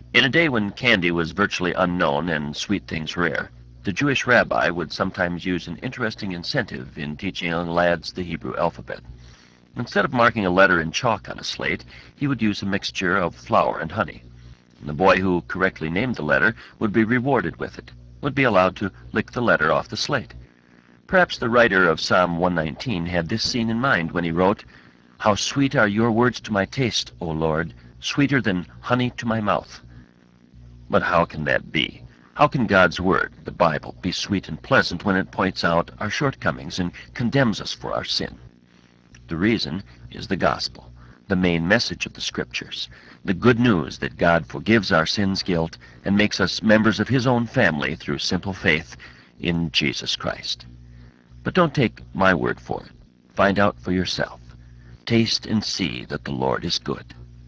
In a day when candy was virtually unknown and sweet things rare, the Jewish rabbi would sometimes use an interesting incentive in teaching young lads the Hebrew alphabet. Instead of marking a letter in chalk on a slate, he would use a mixture of flour and honey. The boy who correctly named the letter would be rewarded with it, would be allowed to lick the letter off the slate. Perhaps the writer of Psalm 119 had this scene in mind when he wrote, "How sweet are your words to my taste, O Lord, sweeter than honey to my mouth." But how can that be? How can God's Word, the Bible, be sweet and pleasant when it points out our shortcomings and condemns us for our sin? The reason is the gospel, the main message of the Scriptures, the good news that God forgives our sin's guilt and makes us members of His own family through simple faith in Jesus Christ. But don't take my word for it. Find out for yourself. Taste and see that the Lord is good.